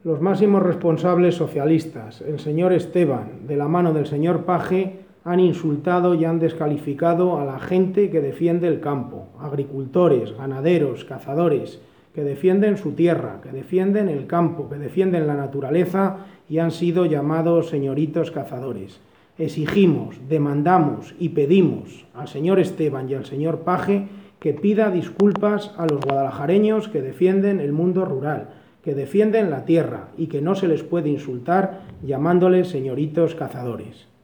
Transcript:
Los máximos responsables socialistas, el señor Esteban, de la mano del señor Page, han insultado y han descalificado a la gente que defiende el campo, agricultores, ganaderos, cazadores, que defienden su tierra, que defienden el campo, que defienden la naturaleza y han sido llamados señoritos cazadores. Exigimos, demandamos y pedimos al señor Esteban y al señor Page que pida disculpas a los guadalajareños que defienden el mundo rural, que defienden la tierra y que no se les puede insultar llamándoles señoritos cazadores.